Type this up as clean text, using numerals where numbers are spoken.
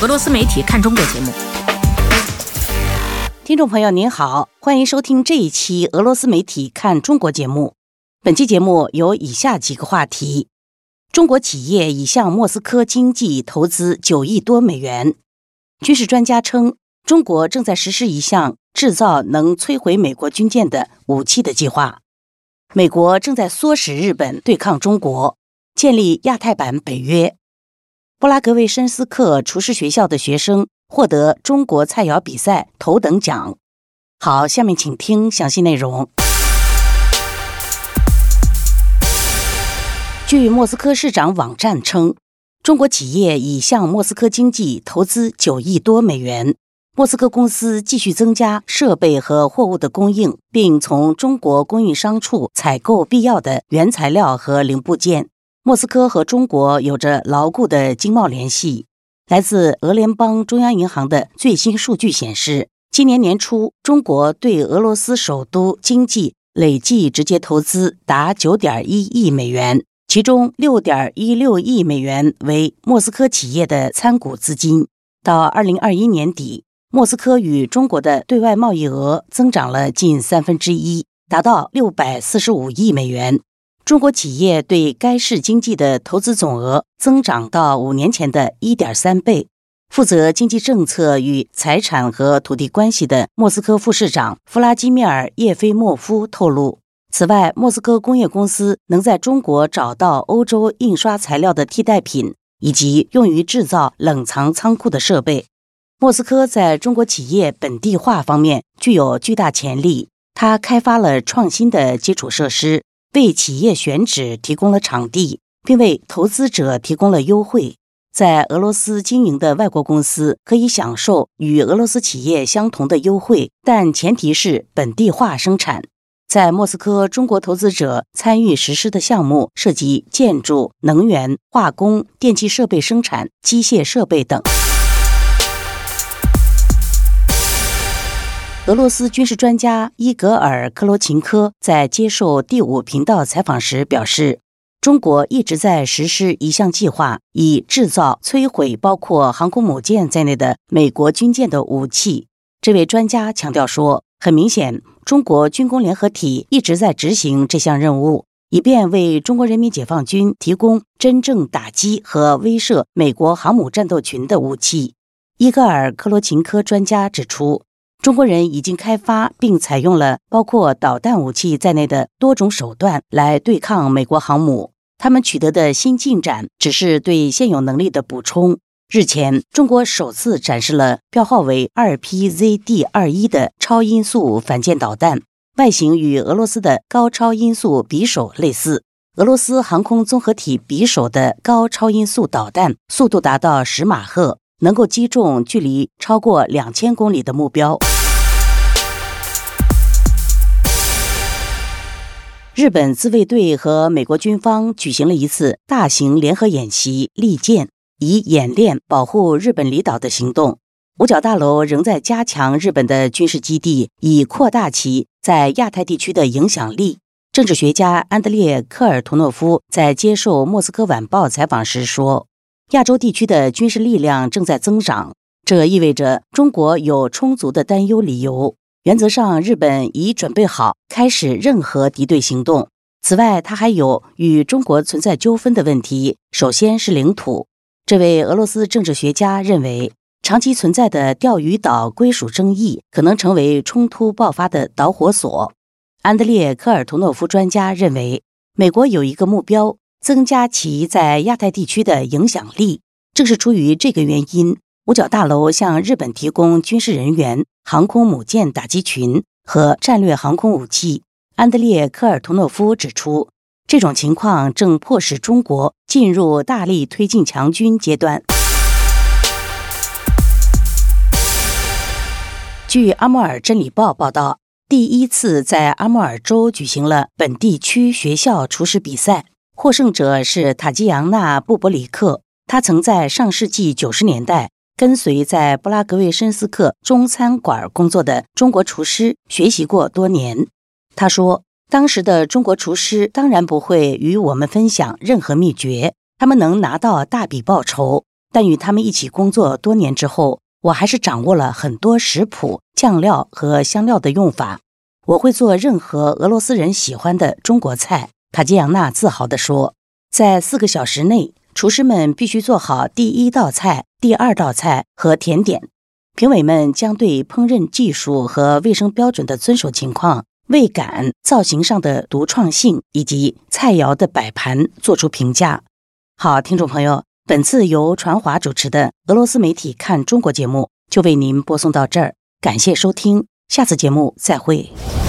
俄罗斯媒体看中国节目。 听众朋友您好，欢迎收听这一期俄罗斯媒体看中国节目。本期节目有以下几个话题：中国企业已向莫斯科经济投资9亿多美元；军事专家称，中国正在实施一项制造能摧毁美国军舰的武器的计划；美国正在唆使日本对抗中国，建立亚太版北约；布拉格维申斯克厨师学校的学生获得中国菜肴比赛头等奖。好，下面请听详细内容。据莫斯科市长网站称，中国企业已向莫斯科经济投资9亿多美元。莫斯科公司继续增加设备和货物的供应，并从中国供应商处采购必要的原材料和零部件。莫斯科和中国有着牢固的经贸联系。来自俄联邦中央银行的最新数据显示，今年年初，中国对俄罗斯首都经济累计直接投资达9.1亿美元，其中6.16亿美元为莫斯科企业的参股资金。到2021年底，莫斯科与中国的对外贸易额增长了近1/3，达到645亿美元。中国企业对该市经济的投资总额增长到5年前的1.3倍。负责经济政策与财产和土地关系的莫斯科副市长弗拉基米尔·叶菲莫夫透露，此外，莫斯科工业公司能在中国找到欧洲印刷材料的替代品，以及用于制造冷藏仓库的设备。莫斯科在中国企业本地化方面具有巨大潜力，它开发了创新的基础设施，为企业选址提供了场地，并为投资者提供了优惠。在俄罗斯经营的外国公司可以享受与俄罗斯企业相同的优惠，但前提是本地化生产。在莫斯科，中国投资者参与实施的项目涉及建筑、能源、化工、电气设备生产、机械设备等。俄罗斯军事专家伊格尔·克罗琴科在接受第5频道采访时表示，中国一直在实施一项计划，以制造摧毁包括航空母舰在内的美国军舰的武器。这位专家强调说，很明显，中国军工联合体一直在执行这项任务，以便为中国人民解放军提供真正打击和威慑美国航母战斗群的武器。伊格尔·克罗琴科专家指出，中国人已经开发并采用了包括导弹武器在内的多种手段来对抗美国航母。他们取得的新进展只是对现有能力的补充。日前，中国首次展示了标号为 2PZD-21 的超音速反舰导弹，外形与俄罗斯的高超音速匕首类似。俄罗斯航空综合体匕首的高超音速导弹速度达到10马赫，能够击中距离超过2000公里的目标。日本自卫队和美国军方举行了一次大型联合演习利剑，以演练保护日本离岛的行动。五角大楼仍在加强日本的军事基地，以扩大其在亚太地区的影响力。政治学家安德烈·科尔图诺夫在接受莫斯科晚报采访时说，亚洲地区的军事力量正在增长，这意味着中国有充足的担忧理由。原则上，日本已准备好开始任何敌对行动。此外，它还有与中国存在纠纷的问题，首先是领土。这位俄罗斯政治学家认为，长期存在的钓鱼岛归属争议可能成为冲突爆发的导火索。安德烈·科尔图诺夫专家认为，美国有一个目标，增加其在亚太地区的影响力。正是出于这个原因，五角大楼向日本提供军事人员、航空母舰打击群和战略航空武器。安德烈·科尔图诺夫指出，这种情况正迫使中国进入大力推进强军阶段。据阿穆尔真理报报道，第一次在阿穆尔州举行了本地区学校厨师比赛，获胜者是塔基扬娜·布伯里克。他曾在上世纪90年代跟随在布拉格维申斯克中餐馆工作的中国厨师学习过多年。他说，当时的中国厨师当然不会与我们分享任何秘诀，他们能拿到大笔报酬， 但与他们一起工作多年之后，我还是掌握了很多食谱、酱料和香料的用法。我会做任何俄罗斯人喜欢的中国菜，塔吉扬娜自豪地说。在4个小时内，厨师们必须做好第1道菜、第2道菜和甜点。评委们将对烹饪技术和卫生标准的遵守情况、味感、造型上的独创性以及菜肴的摆盘做出评价。好，听众朋友，本次由传华主持的俄罗斯媒体看中国节目就为您播送到这儿，感谢收听，下次节目再会。